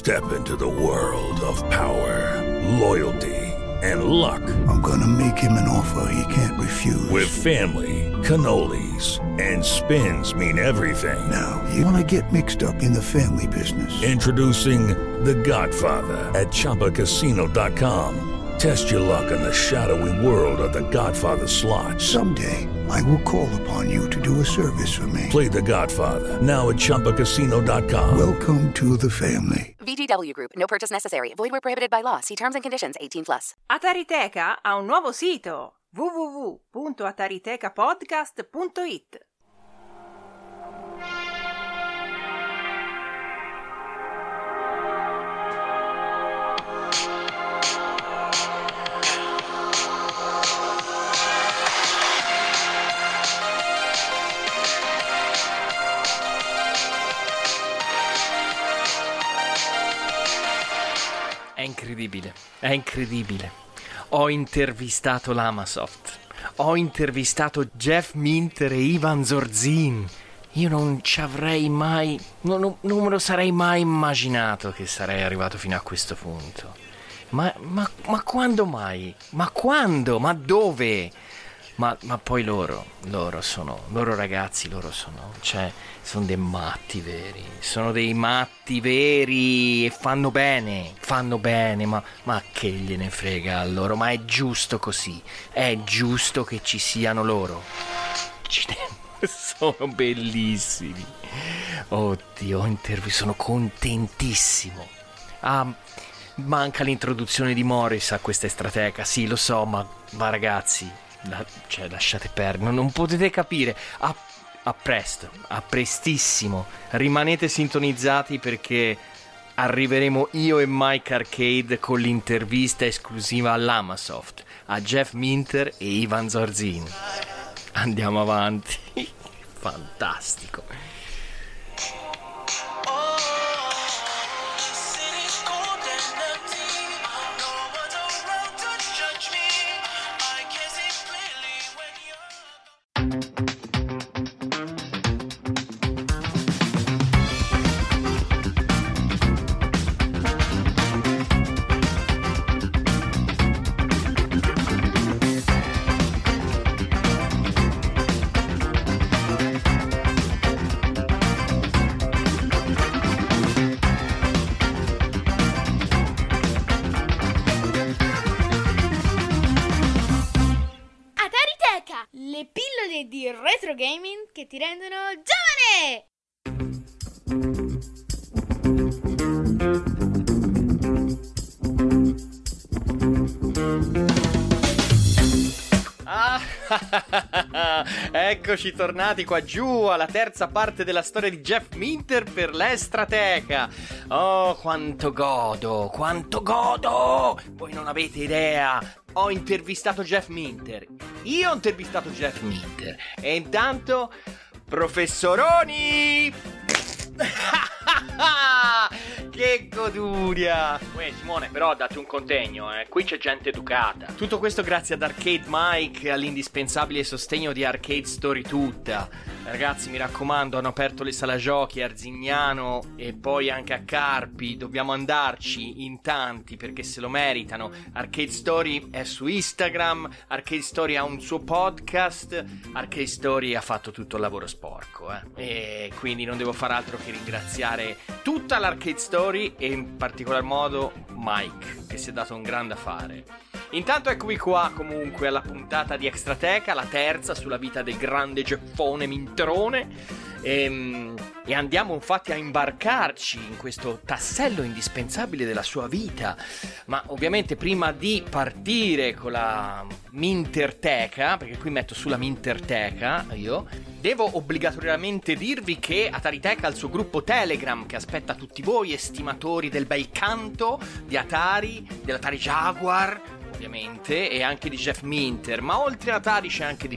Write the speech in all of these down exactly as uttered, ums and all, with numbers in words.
Step into the world of power, loyalty, and luck. I'm gonna make him an offer he can't refuse. With family, cannolis, and spins mean everything. Now, you wanna get mixed up in the family business. Introducing The Godfather at Chumba Casino dot com. Test your luck in the shadowy world of The Godfather slot. Someday, I will call upon you to do a service for me. Play The Godfather, now at Chumba Casino dot com. Welcome to the family. V G W Group. No purchase necessary. Void where prohibited by law. See terms and conditions. eighteen plus. Atariteca ha un nuovo sito: w w w punto ataritecapodcast punto it. È incredibile, è incredibile. Ho intervistato l'Amasoft, ho intervistato Jeff Minter e Ivan Zorzin. Io non ci avrei mai, non, non, non me lo sarei mai immaginato che sarei arrivato fino a questo punto. Ma, ma, ma quando mai? Ma quando? Ma dove? Ma, ma poi loro, loro sono, loro ragazzi, loro sono, cioè, sono dei matti veri, sono dei matti veri e fanno bene, fanno bene, ma, ma che gliene frega a loro, ma è giusto così, è giusto che ci siano loro. Sono bellissimi. Oddio, intervi, sono contentissimo. Ah, manca l'introduzione di Morris a questa Estrateca, sì, lo so, ma, ma ragazzi... La, cioè lasciate perdere, non, non potete capire. A, a presto, a prestissimo. Rimanete sintonizzati perché arriveremo io e Mike Arcade con l'intervista esclusiva all'Amasoft a Jeff Minter e Ivan Zorzin. Andiamo avanti. Fantastico. Le pillole di retro gaming che ti rendono giovane! Ah, eccoci tornati qua giù alla terza parte della storia di Jeff Minter per l'Estrateca. Oh, quanto godo, quanto godo! Voi non avete idea. Ho intervistato Jeff Minter. Io ho intervistato Jeff Minter. E intanto, professoroni! Che goduria! Uè, Simone, però date un contegno, eh. Qui c'è gente educata. Tutto questo grazie ad Arcade Mike e all'indispensabile sostegno di Arcade Story tutta. Ragazzi, mi raccomando, hanno aperto le sala giochi a Arzignano e poi anche a Carpi. Dobbiamo andarci in tanti perché se lo meritano. Arcade Story è su Instagram, Arcade Story ha un suo podcast, Arcade Story ha fatto tutto il lavoro sporco, eh. E quindi non devo far altro che ringraziare tutta l'Arcade Story e in particolar modo Mike, che si è dato un grande affare. Intanto eccomi qua comunque alla puntata di Extrateca, la terza sulla vita del grande Jeffone Mintrone, e, e andiamo infatti a imbarcarci in questo tassello indispensabile della sua vita. Ma ovviamente prima di partire con la Minterteca, perché qui metto sulla Minterteca io, devo obbligatoriamente dirvi che Atariteca ha il suo gruppo Telegram che aspetta tutti voi estimatori del bel canto di Atari, dell'Atari Jaguar ovviamente, e anche di Jeff Minter, ma oltre a Atari c'è anche di più,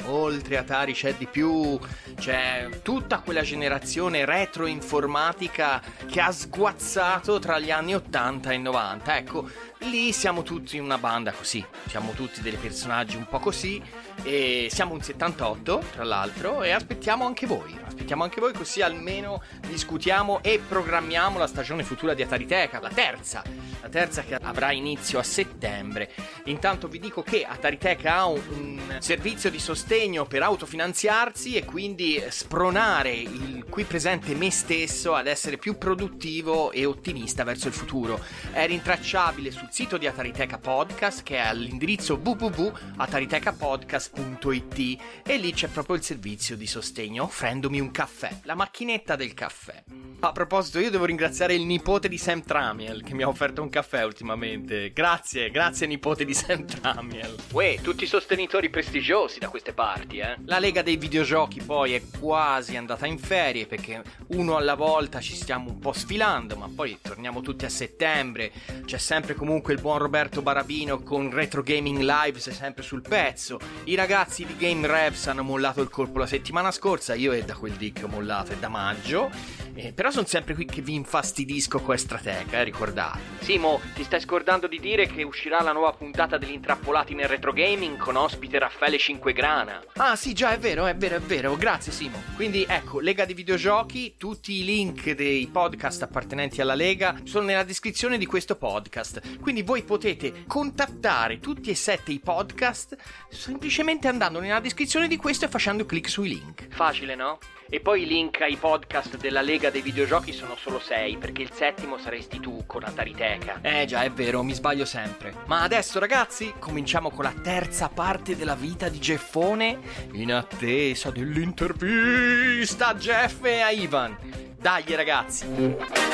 oltre Atari c'è di più, c'è tutta quella generazione retroinformatica che ha sguazzato tra gli anni ottanta e novanta. Ecco, lì siamo tutti in una banda così, siamo tutti dei personaggi un po' così, e siamo un settantotto tra l'altro, e aspettiamo anche voi, aspettiamo anche voi così almeno discutiamo e programmiamo la stagione futura di Atariteka, la terza, la terza che avrà inizio a settembre. Intanto vi dico che Atariteka ha un, un servizio di sostegno per autofinanziarsi e quindi spronare il qui presente me stesso ad essere più produttivo e ottimista verso il futuro. È rintracciabile sul sito di Atariteka Podcast, che è all'indirizzo w w w punto atariteka podcast punto i t, e lì c'è proprio il servizio di sostegno offrendomi un caffè, la macchinetta del caffè. A proposito, io devo ringraziare il nipote di Sam Tramiel che mi ha offerto un caffè ultimamente. Grazie, grazie nipote di Sam Tramiel. Uè, tutti sostenitori prestigiosi da queste parti, eh. La Lega dei Videogiochi poi è quasi andata in ferie, perché uno alla volta ci stiamo un po' sfilando, ma poi torniamo tutti a settembre. C'è sempre comunque il buon Roberto Barabino con Retro Gaming Live, sei sempre sul pezzo. I ragazzi di Game Revs hanno mollato il colpo la settimana scorsa, io è da quel dì che ho mollato, è da maggio, eh, però sono sempre qui che vi infastidisco con Estratega, eh, ricordate. Simo, ti stai scordando di dire che uscirà la nuova puntata degli Intrappolati nel Retro Gaming con ospite Raffaele Cinquegrana. Ah sì, già, è vero, è vero, è vero, grazie Simo. Quindi ecco, Lega di Videogiochi, tutti i link dei podcast appartenenti alla Lega sono nella descrizione di questo podcast, quindi voi potete contattare tutti e sette i podcast semplicemente andando nella descrizione di questo e facendo clic sui link. Facile, no? E poi i link ai podcast della Lega dei Videogiochi sono solo sei, perché il settimo saresti tu con Atariteka. Eh già, è vero, mi sbaglio sempre. Ma adesso ragazzi, cominciamo con la terza parte della vita di Jeffone, in attesa dell'intervista a Jeff e a Ivan. Dai ragazzi!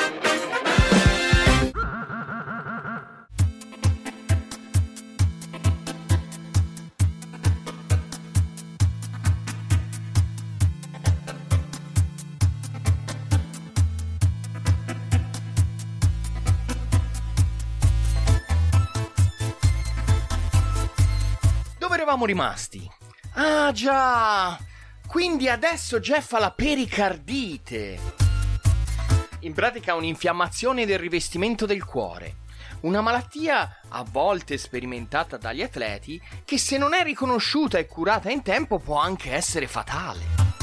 Eravamo rimasti. Ah già, quindi adesso Jeff ha la pericardite. In pratica ha un'infiammazione del rivestimento del cuore, una malattia a volte sperimentata dagli atleti che, se non è riconosciuta e curata in tempo, può anche essere fatale.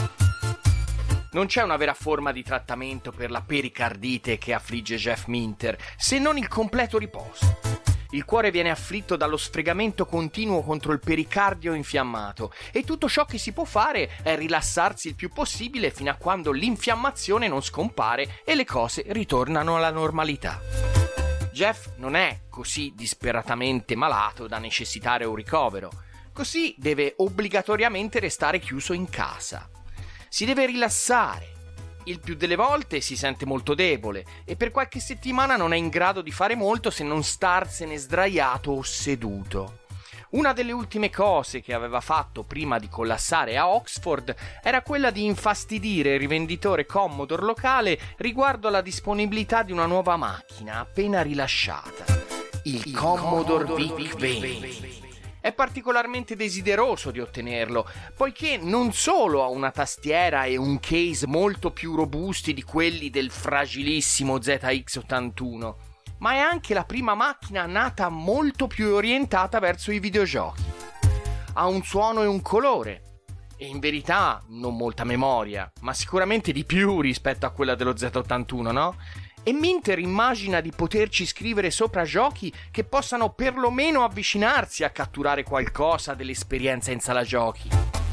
Non c'è una vera forma di trattamento per la pericardite che affligge Jeff Minter, se non il completo riposo. Il cuore viene afflitto dallo sfregamento continuo contro il pericardio infiammato, e tutto ciò che si può fare è rilassarsi il più possibile fino a quando l'infiammazione non scompare e le cose ritornano alla normalità. Jeff non è così disperatamente malato da necessitare un ricovero, così deve obbligatoriamente restare chiuso in casa. Si deve rilassare. Il più delle volte si sente molto debole e per qualche settimana non è in grado di fare molto se non starsene sdraiato o seduto. Una delle ultime cose che aveva fatto prima di collassare a Oxford era quella di infastidire il rivenditore Commodore locale riguardo alla disponibilità di una nuova macchina appena rilasciata, il, il Commodore, Commodore VIC venti. È particolarmente desideroso di ottenerlo, poiché non solo ha una tastiera e un case molto più robusti di quelli del fragilissimo Z X ottantuno, ma è anche la prima macchina nata molto più orientata verso i videogiochi. Ha un suono e un colore, e in verità non molta memoria, ma sicuramente di più rispetto a quella dello Z ottantuno, no? E Minter immagina di poterci scrivere sopra giochi che possano perlomeno avvicinarsi a catturare qualcosa dell'esperienza in sala giochi.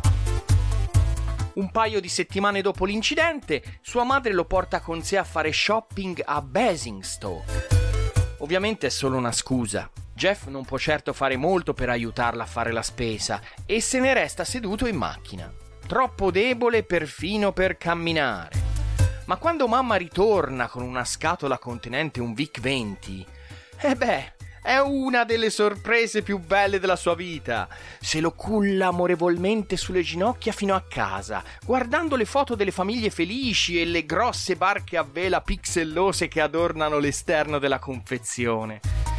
Un paio di settimane dopo l'incidente, sua madre lo porta con sé a fare shopping a Basingstoke. Ovviamente è solo una scusa. Jeff non può certo fare molto per aiutarla a fare la spesa e se ne resta seduto in macchina, troppo debole perfino per camminare. Ma quando mamma ritorna con una scatola contenente un VIC venti, eh beh, è una delle sorprese più belle della sua vita. Se lo culla amorevolmente sulle ginocchia fino a casa, guardando le foto delle famiglie felici e le grosse barche a vela pixellose che adornano l'esterno della confezione.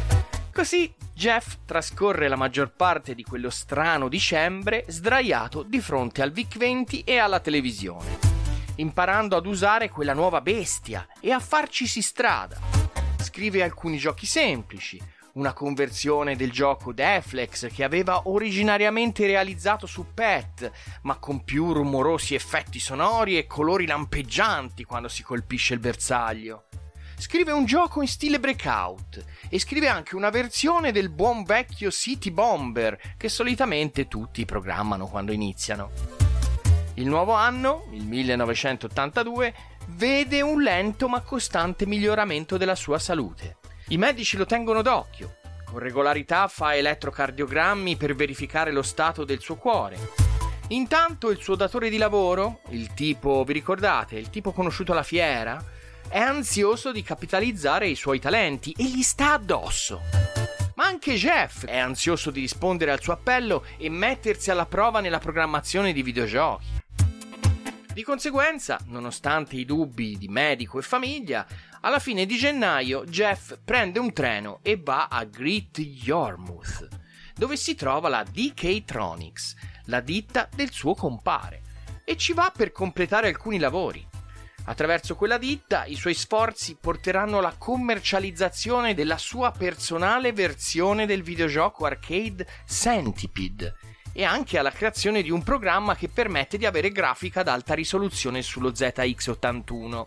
Così Jeff trascorre la maggior parte di quello strano dicembre sdraiato di fronte al VIC venti e alla televisione, imparando ad usare quella nuova bestia e a farcisi strada. Scrive alcuni giochi semplici, una conversione del gioco Deflex che aveva originariamente realizzato su P E T, ma con più rumorosi effetti sonori e colori lampeggianti quando si colpisce il bersaglio. Scrive un gioco in stile Breakout e scrive anche una versione del buon vecchio City Bomber che solitamente tutti programmano quando iniziano. Il nuovo anno, il millenovecentottantadue, vede un lento ma costante miglioramento della sua salute. I medici lo tengono d'occhio. Con regolarità fa elettrocardiogrammi per verificare lo stato del suo cuore. Intanto il suo datore di lavoro, il tipo, vi ricordate, il tipo conosciuto alla fiera, è ansioso di capitalizzare i suoi talenti e gli sta addosso. Ma anche Jeff è ansioso di rispondere al suo appello e mettersi alla prova nella programmazione di videogiochi. Di conseguenza, nonostante i dubbi di medico e famiglia, alla fine di gennaio Jeff prende un treno e va a Great Yarmouth, dove si trova la D K Tronics, la ditta del suo compare, e ci va per completare alcuni lavori. Attraverso quella ditta i suoi sforzi porteranno alla commercializzazione della sua personale versione del videogioco arcade Centipede e anche alla creazione di un programma che permette di avere grafica ad alta risoluzione sullo Z X ottantuno.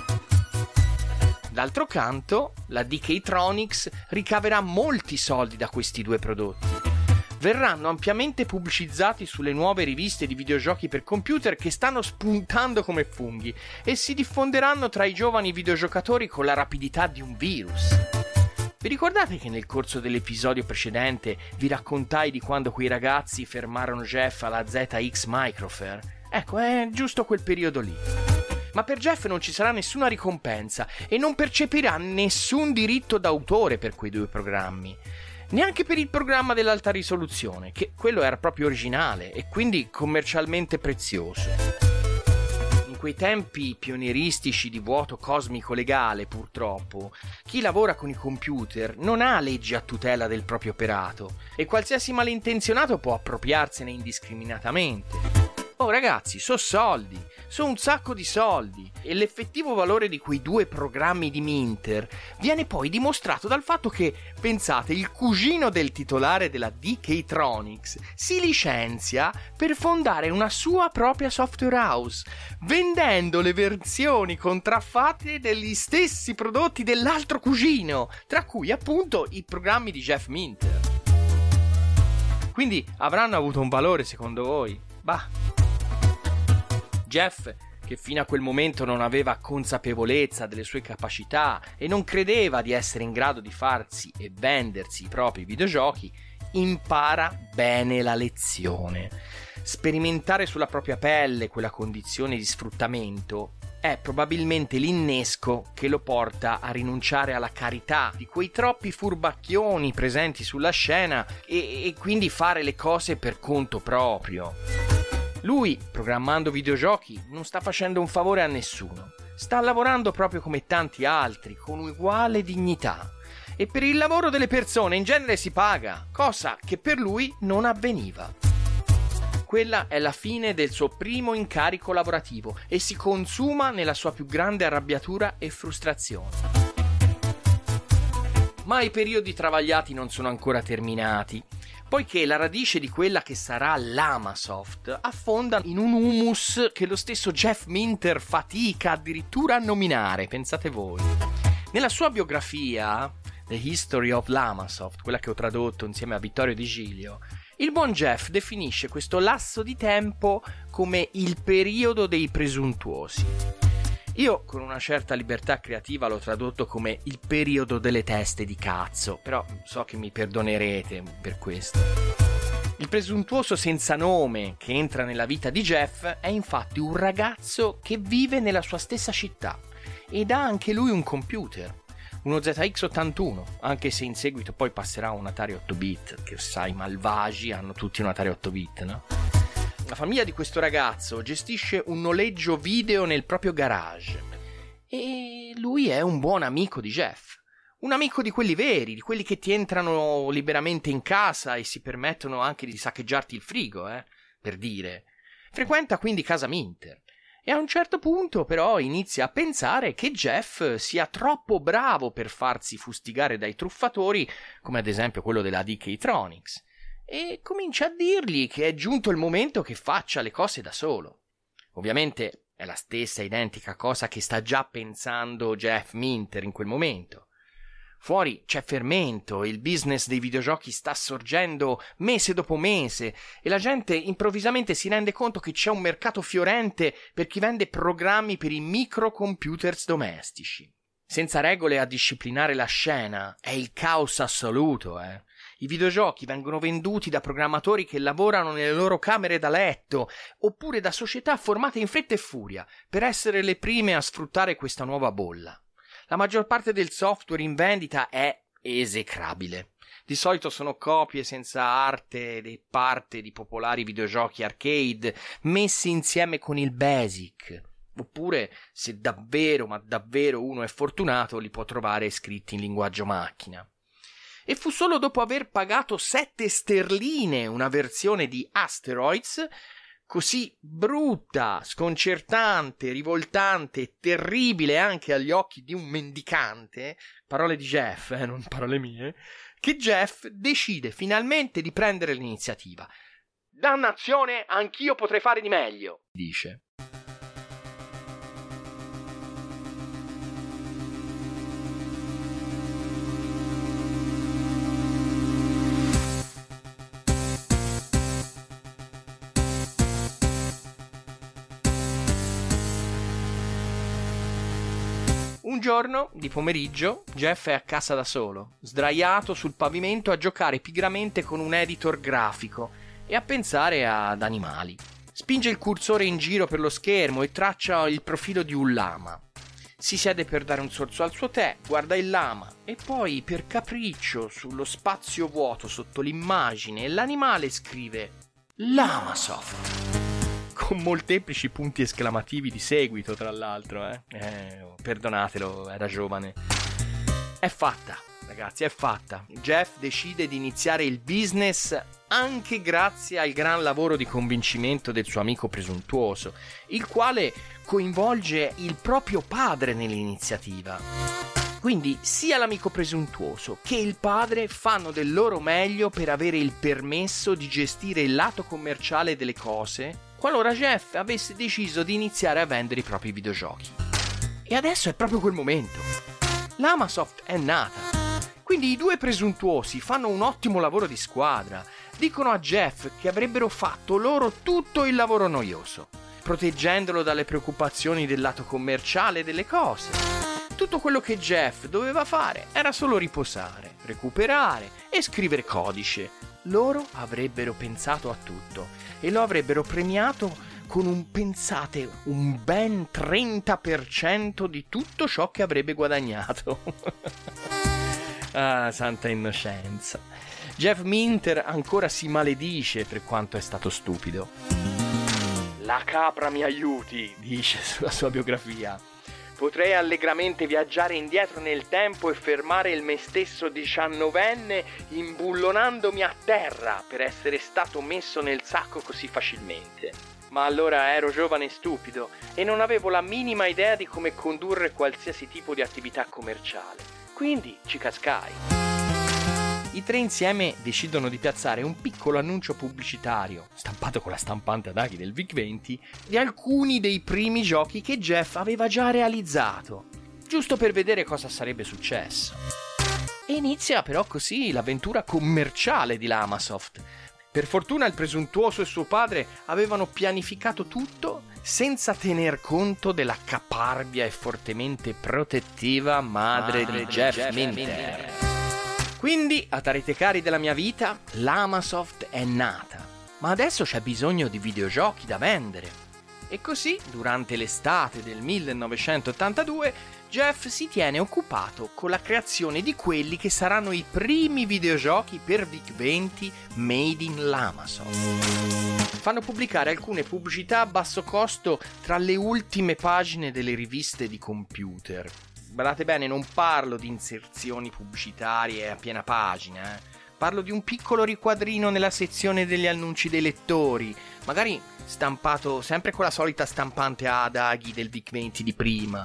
D'altro canto, la D K Tronics ricaverà molti soldi da questi due prodotti. Verranno ampiamente pubblicizzati sulle nuove riviste di videogiochi per computer che stanno spuntando come funghi e si diffonderanno tra i giovani videogiocatori con la rapidità di un virus. Vi ricordate che nel corso dell'episodio precedente vi raccontai di quando quei ragazzi fermarono Jeff alla Z X Microfair? Ecco, è giusto quel periodo lì. Ma per Jeff non ci sarà nessuna ricompensa e non percepirà nessun diritto d'autore per quei due programmi. Neanche per il programma dell'alta risoluzione, che quello era proprio originale e quindi commercialmente prezioso. In quei tempi pionieristici di vuoto cosmico legale, purtroppo, chi lavora con i computer non ha leggi a tutela del proprio operato e qualsiasi malintenzionato può appropriarsene indiscriminatamente. Oh ragazzi, so soldi, so un sacco di soldi e l'effettivo valore di quei due programmi di Minter viene poi dimostrato dal fatto che, pensate, il cugino del titolare della D K Tronics si licenzia per fondare una sua propria software house, vendendo le versioni contraffatte degli stessi prodotti dell'altro cugino, tra cui appunto i programmi di Jeff Minter. Quindi avranno avuto un valore secondo voi? Bah. Jeff, che fino a quel momento non aveva consapevolezza delle sue capacità e non credeva di essere in grado di farsi e vendersi i propri videogiochi, impara bene la lezione. Sperimentare sulla propria pelle quella condizione di sfruttamento è probabilmente l'innesco che lo porta a rinunciare alla carità di quei troppi furbacchioni presenti sulla scena e, e quindi fare le cose per conto proprio. Lui, programmando videogiochi, non sta facendo un favore a nessuno. Sta lavorando proprio come tanti altri, con uguale dignità. E per il lavoro delle persone in genere si paga, cosa che per lui non avveniva. Quella è la fine del suo primo incarico lavorativo e si consuma nella sua più grande arrabbiatura e frustrazione. Ma i periodi travagliati non sono ancora terminati, poiché la radice di quella che sarà l'Amasoft affonda in un humus che lo stesso Jeff Minter fatica addirittura a nominare, pensate voi. Nella sua biografia, The History of l'Amasoft, quella che ho tradotto insieme a Vittorio Di Giglio, il buon Jeff definisce questo lasso di tempo come il periodo dei presuntuosi. Io con una certa libertà creativa l'ho tradotto come il periodo delle teste di cazzo, però so che mi perdonerete per questo. Il presuntuoso senza nome che entra nella vita di Jeff è infatti un ragazzo che vive nella sua stessa città ed ha anche lui un computer, uno Z X ottantuno, anche se in seguito poi passerà a un Atari otto bit, che sai, i malvagi hanno tutti un Atari otto bit, no? La famiglia di questo ragazzo gestisce un noleggio video nel proprio garage e lui è un buon amico di Jeff, Un amico di quelli veri, di quelli che ti entrano liberamente in casa e si permettono anche di saccheggiarti il frigo, eh, per dire. Frequenta quindi casa Minter. E a un certo punto però inizia a pensare che Jeff sia troppo bravo per farsi fustigare dai truffatori, come ad esempio quello della D K Tronics, e comincia a dirgli che è giunto il momento che faccia le cose da solo. Ovviamente è la stessa identica cosa che sta già pensando Jeff Minter in quel momento. Fuori c'è fermento, il business dei videogiochi sta sorgendo mese dopo mese e la gente improvvisamente si rende conto che c'è un mercato fiorente per chi vende programmi per i microcomputers domestici. Senza regole a disciplinare la scena, è il caos assoluto, eh. I videogiochi vengono venduti da programmatori che lavorano nelle loro camere da letto, oppure da società formate in fretta e furia, per essere le prime a sfruttare questa nuova bolla. La maggior parte del software in vendita è esecrabile. Di solito sono copie senza arte e parte di popolari videogiochi arcade messi insieme con il BASIC. Oppure, se davvero, ma davvero uno è fortunato, li può trovare scritti in linguaggio macchina. E fu solo dopo aver pagato sette sterline una versione di Asteroids, così brutta, sconcertante, rivoltante e terribile anche agli occhi di un mendicante, parole di Jeff, eh, non parole mie, che Jeff decide finalmente di prendere l'iniziativa. Dannazione, anch'io potrei fare di meglio, dice. Un giorno, di pomeriggio, Jeff è a casa da solo, sdraiato sul pavimento a giocare pigramente con un editor grafico e a pensare ad animali. Spinge il cursore in giro per lo schermo e traccia il profilo di un lama. Si siede per dare un sorso al suo tè, guarda il lama e poi, per capriccio, sullo spazio vuoto sotto l'immagine, l'animale scrive Lamasoft. Con molteplici punti esclamativi di seguito, tra l'altro, eh? eh perdonatelo, era giovane. È fatta, ragazzi, è fatta. Jeff decide di iniziare il business anche grazie al gran lavoro di convincimento del suo amico presuntuoso, il quale coinvolge il proprio padre nell'iniziativa. Quindi sia l'amico presuntuoso che il padre fanno del loro meglio per avere il permesso di gestire il lato commerciale delle cose qualora Jeff avesse deciso di iniziare a vendere i propri videogiochi. E adesso è proprio quel momento. Lamasoft è nata. Quindi i due presuntuosi fanno un ottimo lavoro di squadra. Dicono a Jeff che avrebbero fatto loro tutto il lavoro noioso, proteggendolo dalle preoccupazioni del lato commerciale delle cose. Tutto quello che Jeff doveva fare era solo riposare, recuperare e scrivere codice. Loro avrebbero pensato a tutto e lo avrebbero premiato con un, pensate, un ben trenta per cento di tutto ciò che avrebbe guadagnato. Ah, santa innocenza. Jeff Minter ancora si maledice per quanto è stato stupido. La capra mi aiuti, dice sulla sua biografia. Potrei allegramente viaggiare indietro nel tempo e fermare il me stesso diciannovenne imbullonandomi a terra per essere stato messo nel sacco così facilmente. Ma allora ero giovane e stupido e non avevo la minima idea di come condurre qualsiasi tipo di attività commerciale. Quindi ci cascai. I tre insieme decidono di piazzare un piccolo annuncio pubblicitario, stampato con la stampante ad aghi del VIC venti, di alcuni dei primi giochi che Jeff aveva già realizzato, giusto per vedere cosa sarebbe successo. E inizia però così l'avventura commerciale di Lamasoft. Per fortuna il presuntuoso e suo padre avevano pianificato tutto senza tener conto della caparbia e fortemente protettiva madre, madre di Jeff, Jeff Minter. Quindi, a tarite cari della mia vita, Lamasoft è nata. Ma adesso c'è bisogno di videogiochi da vendere. E così, durante l'estate del millenovecentottantadue, Jeff si tiene occupato con la creazione di quelli che saranno i primi videogiochi per VIC venti made in Lamasoft. Fanno pubblicare alcune pubblicità a basso costo tra le ultime pagine delle riviste di computer. Badate bene, non parlo di inserzioni pubblicitarie a piena pagina, eh. Parlo di un piccolo riquadrino nella sezione degli annunci dei lettori, magari stampato sempre con la solita stampante ad aghi del VIC venti di prima.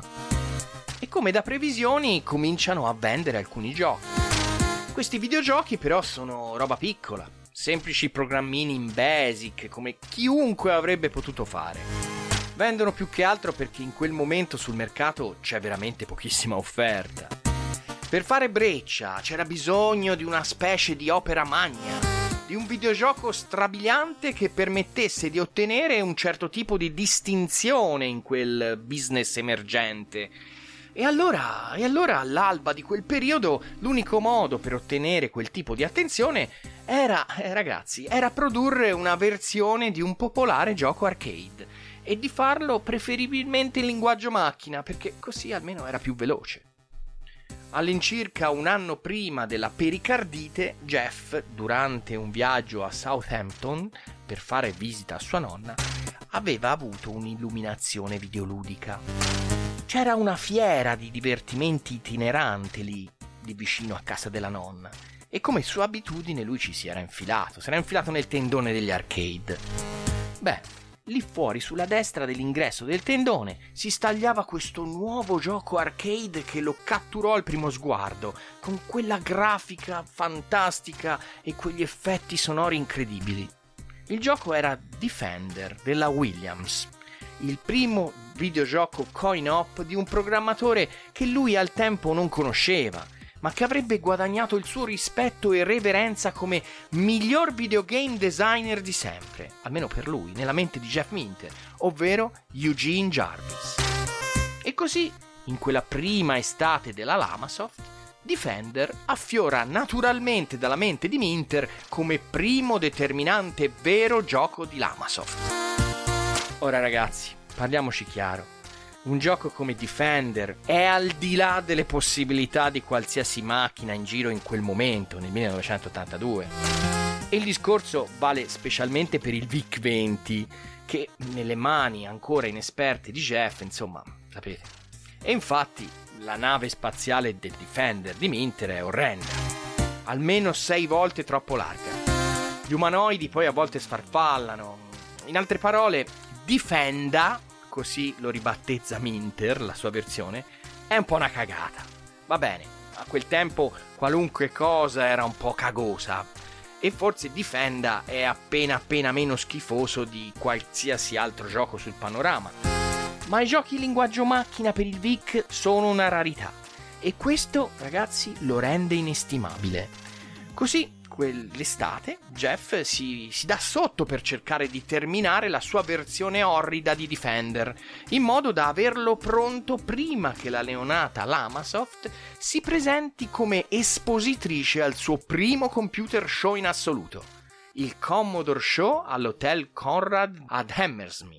E come da previsioni cominciano a vendere alcuni giochi. Questi videogiochi però sono roba piccola, semplici programmini in Basic come chiunque avrebbe potuto fare. Vendono più che altro perché in quel momento sul mercato c'è veramente pochissima offerta. Per fare breccia c'era bisogno di una specie di opera magna, di un videogioco strabiliante che permettesse di ottenere un certo tipo di distinzione in quel business emergente. E allora, e allora all'alba di quel periodo l'unico modo per ottenere quel tipo di attenzione era, eh, ragazzi, era produrre una versione di un popolare gioco arcade e di farlo preferibilmente in linguaggio macchina, perché così almeno era più veloce. All'incirca un anno prima della pericardite, Jeff, durante un viaggio a Southampton per fare visita a sua nonna, aveva avuto un'illuminazione videoludica. C'era una fiera di divertimenti itinerante lì, di vicino a casa della nonna, e come sua abitudine lui ci si era infilato, si era infilato nel tendone degli arcade. Beh, lì fuori sulla destra dell'ingresso del tendone si stagliava questo nuovo gioco arcade che lo catturò al primo sguardo, con quella grafica fantastica e quegli effetti sonori incredibili. Il gioco era Defender della Williams, il primo videogioco coin-op di un programmatore che lui al tempo non conosceva, ma che avrebbe guadagnato il suo rispetto e reverenza come miglior videogame designer di sempre, almeno per lui, nella mente di Jeff Minter, ovvero Eugene Jarvis. E così, in quella prima estate della Lamasoft, Defender affiora naturalmente dalla mente di Minter come primo determinante vero gioco di Lamasoft. Ora ragazzi, parliamoci chiaro. Un gioco come Defender è al di là delle possibilità di qualsiasi macchina in giro in quel momento, nel millenovecentottantadue. E il discorso vale specialmente per il VIC venti, che nelle mani ancora inesperte di Jeff, insomma, sapete. E infatti la nave spaziale del Defender di Minter è orrenda, almeno sei volte troppo larga. Gli umanoidi poi a volte sfarfallano. In altre parole, Defenda, così lo ribattezza Minter, la sua versione, è un po' una cagata. Va bene, a quel tempo qualunque cosa era un po' cagosa, e forse Defenda è appena appena meno schifoso di qualsiasi altro gioco sul panorama. Ma i giochi in linguaggio macchina per il VIC sono una rarità, e questo, ragazzi, lo rende inestimabile. Così, quell'estate, Jeff si, si dà sotto per cercare di terminare la sua versione orrida di Defender, in modo da averlo pronto prima che la neonata Lamasoft si presenti come espositrice al suo primo computer show in assoluto, il Commodore Show all'Hotel Conrad ad Hammersmith.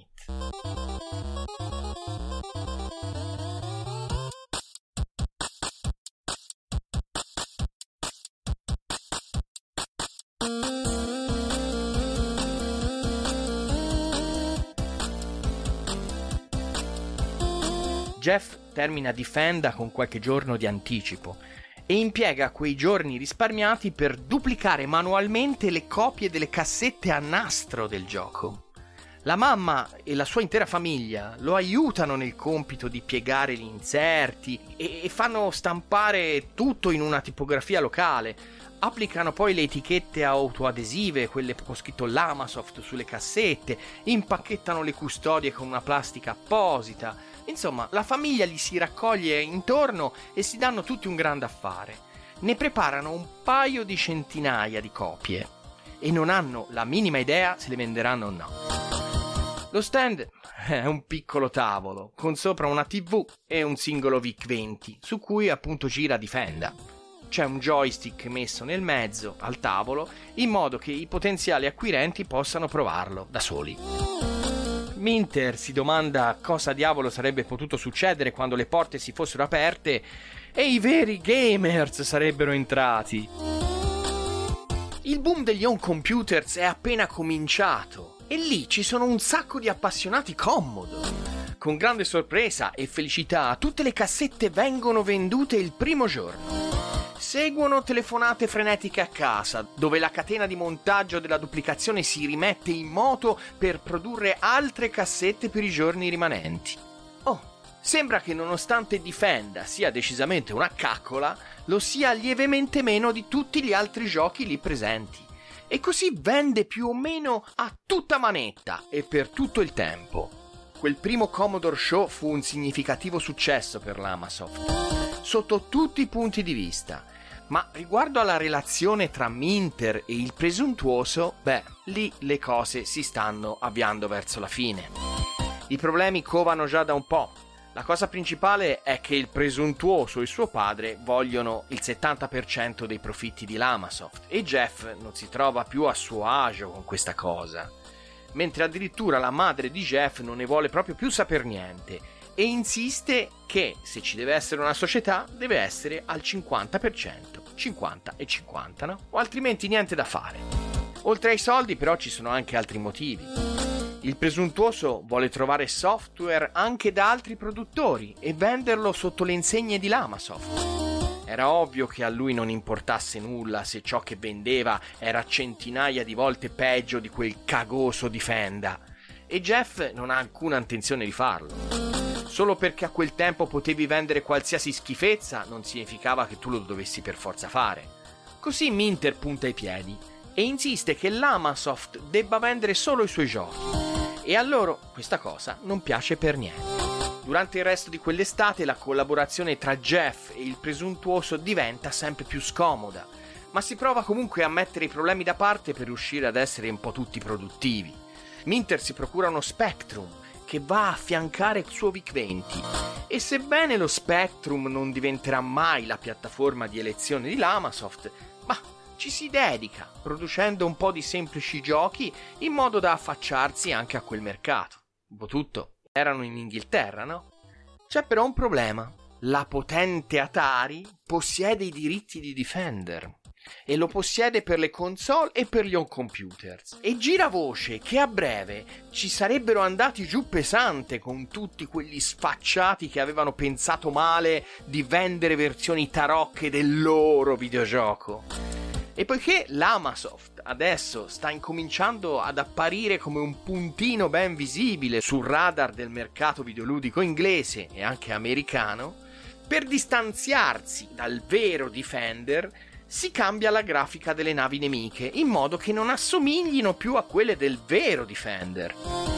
Jeff termina Defender con qualche giorno di anticipo e impiega quei giorni risparmiati per duplicare manualmente le copie delle cassette a nastro del gioco. La mamma e la sua intera famiglia lo aiutano nel compito di piegare gli inserti e fanno stampare tutto in una tipografia locale. Applicano poi le etichette autoadesive, quelle con scritto Lamasoft sulle cassette, impacchettano le custodie con una plastica apposita. Insomma, la famiglia gli si raccoglie intorno e si danno tutti un grande affare. Ne preparano un paio di centinaia di copie e non hanno la minima idea se le venderanno o no. Lo stand è un piccolo tavolo con sopra una tivù e un singolo VIC venti su cui appunto gira Defender. C'è un joystick messo nel mezzo al tavolo in modo che i potenziali acquirenti possano provarlo da soli. Minter si domanda cosa diavolo sarebbe potuto succedere quando le porte si fossero aperte e i veri gamers sarebbero entrati. Il boom degli home computers è appena cominciato e lì ci sono un sacco di appassionati Commodore, con grande sorpresa e felicità, tutte le cassette vengono vendute il primo giorno. Seguono telefonate frenetiche a casa, dove la catena di montaggio della duplicazione si rimette in moto per produrre altre cassette per i giorni rimanenti. Oh, sembra che nonostante Defender sia decisamente una caccola, lo sia lievemente meno di tutti gli altri giochi lì presenti. E così vende più o meno a tutta manetta e per tutto il tempo. Quel primo Commodore Show fu un significativo successo per l'Amasoft, sotto tutti i punti di vista. Ma riguardo alla relazione tra Minter e il presuntuoso, beh, lì le cose si stanno avviando verso la fine. I problemi covano già da un po'. La cosa principale è che il presuntuoso e il suo padre vogliono il settanta per cento dei profitti di l'Amasoft e Jeff non si trova più a suo agio con questa cosa. Mentre addirittura la madre di Jeff non ne vuole proprio più saper niente e insiste che se ci deve essere una società deve essere al cinquanta per cento, cinquanta e cinquanta, no? O altrimenti niente da fare. Oltre ai soldi però ci sono anche altri motivi. Il presuntuoso vuole trovare software anche da altri produttori e venderlo sotto le insegne di l'Amasoft. Era ovvio che a lui non importasse nulla se ciò che vendeva era centinaia di volte peggio di quel cagoso Defender, e Jeff non ha alcuna intenzione di farlo. Solo perché a quel tempo potevi vendere qualsiasi schifezza non significava che tu lo dovessi per forza fare. Così Minter punta i piedi e insiste che l'Amasoft debba vendere solo i suoi giochi. E a loro questa cosa non piace per niente. Durante il resto di quell'estate la collaborazione tra Jeff e il presuntuoso diventa sempre più scomoda, ma si prova comunque a mettere i problemi da parte per riuscire ad essere un po' tutti produttivi. Minter si procura uno Spectrum che va a affiancare il suo VIC venti e sebbene lo Spectrum non diventerà mai la piattaforma di elezione di l'Amasoft, ma ci si dedica producendo un po' di semplici giochi in modo da affacciarsi anche a quel mercato. Dopotutto erano in Inghilterra, no? C'è però un problema: la potente Atari possiede i diritti di Defender e lo possiede per le console e per gli home computers, e gira voce che a breve ci sarebbero andati giù pesante con tutti quegli sfacciati che avevano pensato male di vendere versioni tarocche del loro videogioco. E poiché l'Amasoft adesso sta incominciando ad apparire come un puntino ben visibile sul radar del mercato videoludico inglese e anche americano, per distanziarsi dal vero Defender si cambia la grafica delle navi nemiche in modo che non assomiglino più a quelle del vero Defender.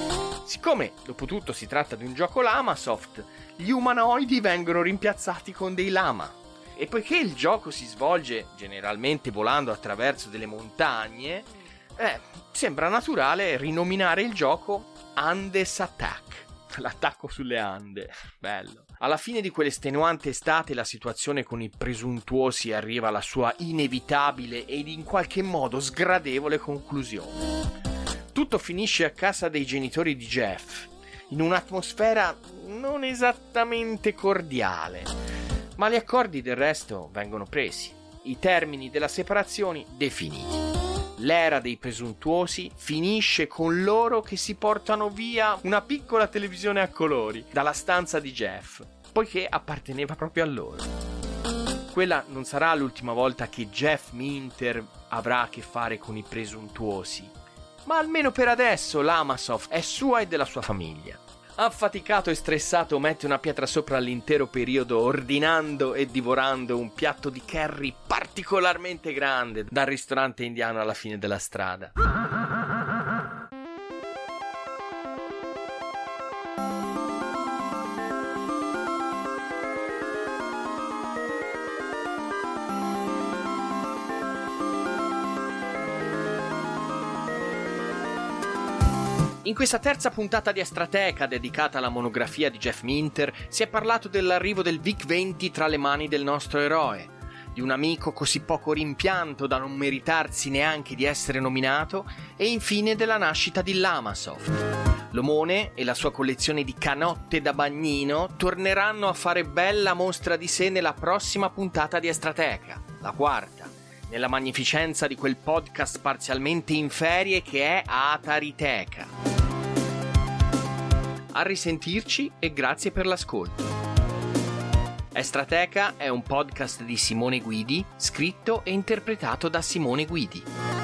Siccome dopotutto si tratta di un gioco Lamasoft, gli umanoidi vengono rimpiazzati con dei lama. E poiché il gioco si svolge generalmente volando attraverso delle montagne, eh, sembra naturale rinominare il gioco Andes Attack. L'attacco sulle Ande. Bello. Alla fine di quell'estenuante estate la situazione con i presuntuosi arriva alla sua inevitabile ed in qualche modo sgradevole conclusione. Tutto finisce a casa dei genitori di Jeff, in un'atmosfera non esattamente cordiale. Ma gli accordi del resto vengono presi, i termini della separazione definiti. L'era dei presuntuosi finisce con loro che si portano via una piccola televisione a colori dalla stanza di Jeff, poiché apparteneva proprio a loro. Quella non sarà l'ultima volta che Jeff Minter avrà a che fare con i presuntuosi, ma almeno per adesso l'Amasoft è sua e della sua famiglia. Affaticato e stressato mette una pietra sopra all'intero periodo, ordinando e divorando un piatto di curry particolarmente grande dal ristorante indiano alla fine della strada. In questa terza puntata di Astrateca, dedicata alla monografia di Jeff Minter, si è parlato dell'arrivo del VIC venti tra le mani del nostro eroe, di un amico così poco rimpianto da non meritarsi neanche di essere nominato, e infine della nascita di l'Amasoft. L'omone e la sua collezione di canotte da bagnino torneranno a fare bella mostra di sé nella prossima puntata di Astrateca, la quarta, nella magnificenza di quel podcast parzialmente in ferie che è Atariteca. A risentirci e grazie per l'ascolto. Estrateca è un podcast di Simone Guidi, scritto e interpretato da Simone Guidi.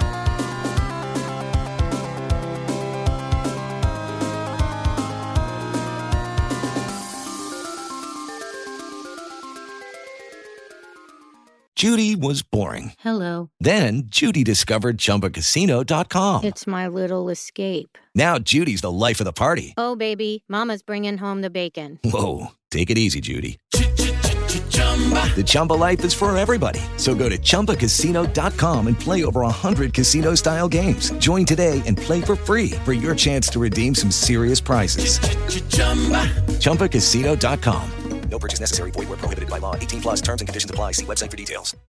Judy was boring. Hello. Then Judy discovered Chumba Casino dot com. It's my little escape. Now Judy's the life of the party. Oh, baby, mama's bringing home the bacon. Whoa, take it easy, Judy. The Chumba life is for everybody. So go to Chumba Casino dot com and play over one hundred casino-style games. Join today and play for free for your chance to redeem some serious prizes. Chumba Casino dot com. No purchase necessary. Void where prohibited by law. eighteen plus terms and conditions apply. See website for details.